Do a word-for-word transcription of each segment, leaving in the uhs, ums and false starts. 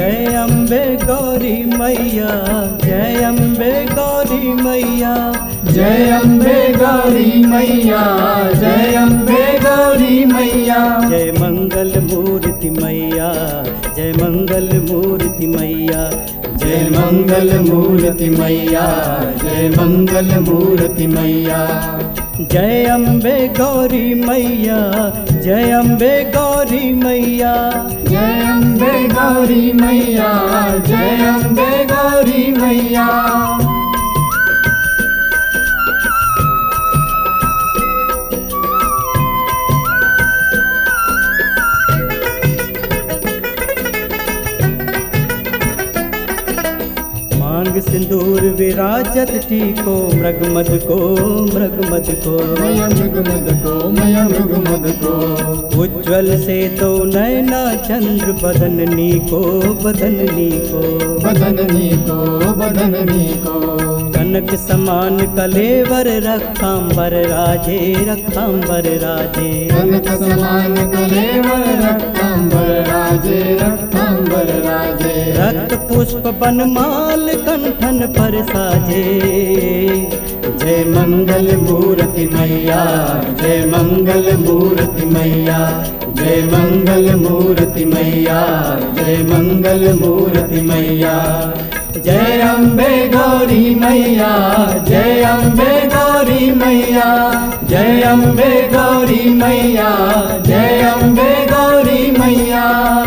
जय अम्बे गौरी मैया, जय अम्बे गौरी मैया, जय अम्बे गौरी मैया, जय अम्बे गौरी मैया। जय मंगल मूर्ति मैया, जय मंगल मूर्ति मैया, जय मंगल मूर्ति मैया, जय मंगल मूर्ति मैया। जय अम्बे गौरी मैया, जय अम्बे गौरी मैया, जय अम्बे गौरी मैया, जय अम्बे गौरी मैया। मांग सिंदूर विराजत टीको, मृग मद को मृग मद को, मैया मृग मद को, मैया मृग मद को। उज्ज्वल से तो नैना चंद्र बदननी को बदननी को, बदननी को बदननी को। कनक समान कलेवर रक्तांबर राजे, रक्तांबर राजे, कनक समान कलेवर रक्तांबर राजे, रक्तांबर राजे। रक्त पुष्प बनमाल कंठन पर साजे। जय मंगल मूर्ति मैया, जय मंगल मूर्ति मैया, जय मंगल मूर्ति मैया, जय मंगल मूर्ति मैया। जय अम्बे गौरी मैया, जय अम्बे गौरी मैया, जय अम्बे गौरी मैया, जय अम्बे गौरी मैया।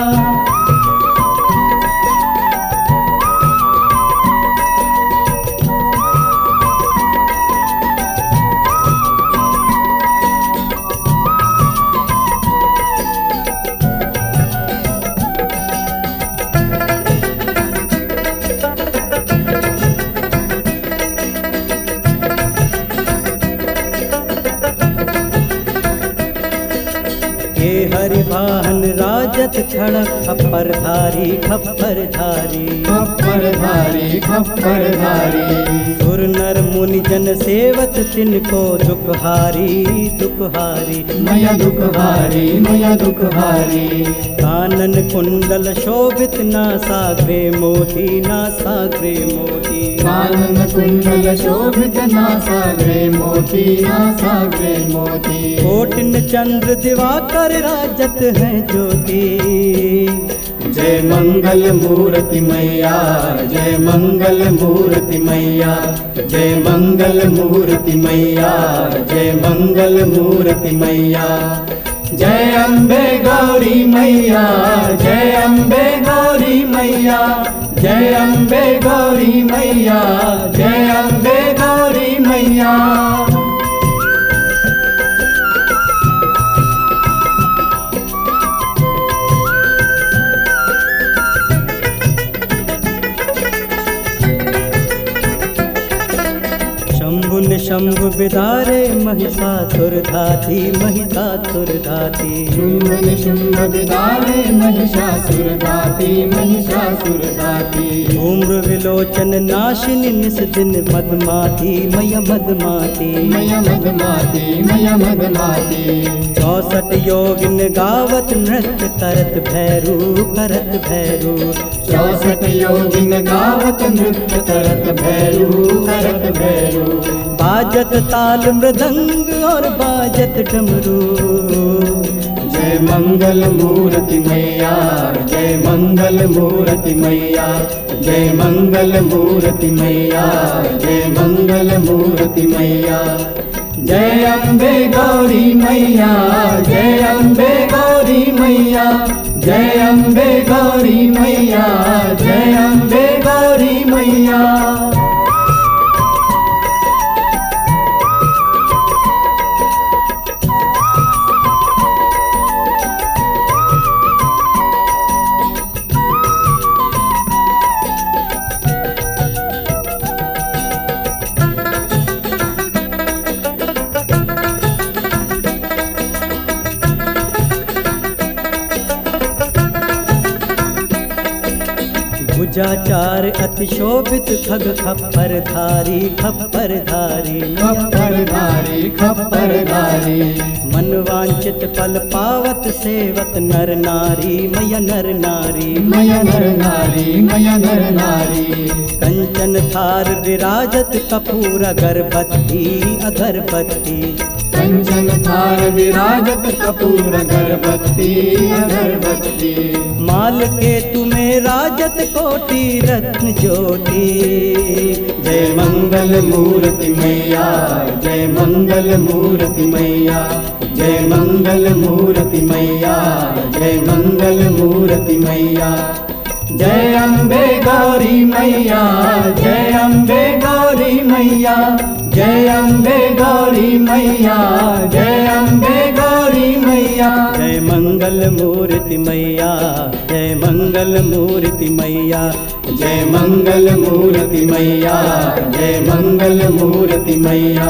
हे हरि वाहन राजत खड़क खप्पर धारी, खप्पर धारी, खप्पर धारी, खप्पर धारी। सुर नर मुनि जन सेवत तिनको दुखहारी, दुखहारी, मैया दुखहारी, मैया दुखहारी। कानन कुंडल शोभित नासाग्रे मोती, नासाग्रे मोती, कानन कुंडल शोभित नासाग्रे मोती, नासाग्रे मोती। कोटिन चंद्र दिवाकर राजत है ज्योति। जय मंगल मूर्ति मैया, जय मंगल मूर्ति मैया, जय मंगल मूर्ति मैया, जय मंगल मूर्ति मैया। जय अम्बे गौरी मैया, जय अम्बे गौरी मैया, जय अम्बे गौरी मैया, जय अम्बे गौरी मैया। शंभु निशंभु विदारे महिषासुर धाती, महिषासुर धाती, शुंभ निशुंभ विदारे महिषासुर धाती, महिषासुर धाती। धूम्र विलोचन नाशिनी निस दिन मदमाती, मैया मदमाती, मैया मदमाती, मैया मदमाती। चौसठ योगिन गावत नृत्य करत भैरू, करत भैरू, चौसठ योगिन गावत नृत्य करत भैरू, करत भैरू। बाजत ताल मृदंग और बाजत डमरू। जय मंगल मूर्ति मैया, जय मंगल मूर्ति मैया, जय मंगल मूर्ति मैया, जय मंगल मूर्ति मैया। जय अम्बे गौरी मैया, जय अम्बे गौरी मैया, जय अम्बे गौरी मैया, जय अम्बे गौरी मैया। भुजाचार अति शोभित खग खप्पर धारी, खप्पर धारी, खप्पर धारी, खप्पर धारी। मन मनवांचित फल पावत सेवत नर नारी मैया नर नारी मैया नर नारी मैया नर नारी। कंचन थार विराजत कपूर अगरबत्ती अगरबत्ती कंचन थार विराजत कपूर अगरबत्ती अगरबत्ती। माल के तुम्हें राजत कोटि रत्न ज्योति। जय मंगल मूर्ति मैया जय मंगल मूर्ति मैया जय मंगल मूर्ति मैया जय मंगल मूर्ति मैया। जय अम्बे गौरी मैया जय अम्बे गौरी मैया जय अम्बे गौरी मैया जय अम्बे गौरी मैया। जय मंगल मूर्ति मैया जय मंगल मूर्ति मैया जय मंगल मूर्ति मैया जय मंगल मूर्ति मैया।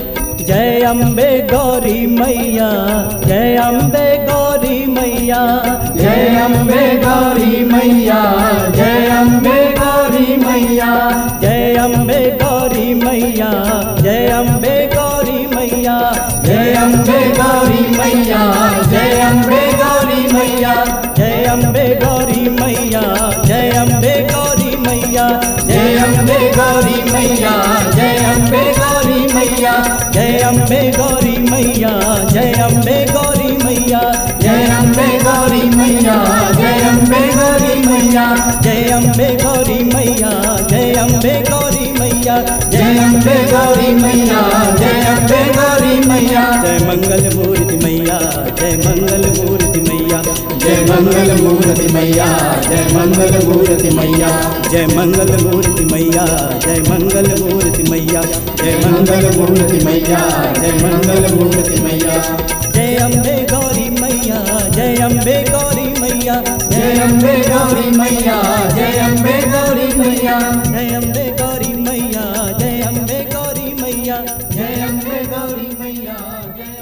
जय अम्बे गौरी मैया जय अम्बे गौरी मैया जय अम्बे गौरी मैया जय अम्बे गौरी मैया। जय अम्बे गौरी मैया जय अम्बे गौरी मैया जय अम्बे गौरी मैया जय अम्बे गौरी मैया। जय अम्बे गौरी मैया जय अम्बे गौरी मैया जय अम्बे गौरी मैया जय अम्बे गौरी मैया। जय अम्बे गौरी मैया जय अम्बे गौरी मैया जय अम्बे गौरी मैया जय अम्बे गौरी मैया। जय अम्बे गौरी मैया जय अम्बे गौरी मैया जय अम्बे गौरी मैया जय अम्बे गौरी मैया। जय मंगल मूर्ति मैया जय मंगल मूर्ति मैया जय मंगल मूर्ति मैया जय मंगल मूर्ति मैया जय मंगल मूर्ति मैया जय मंगल मूर्ति मैया जय मंगल मूर्ति मैया जय मंगल मूर्ति मैया। जय अम्बे गौरी मैया जय अम्बे गौरी मैया जय अम्बे गौरी मैया जय अम्बे गौरी मैया। जय अम्बे गौरी मैया जय अम्बे गौरी मैया जय अम्बे गौरी मैया जय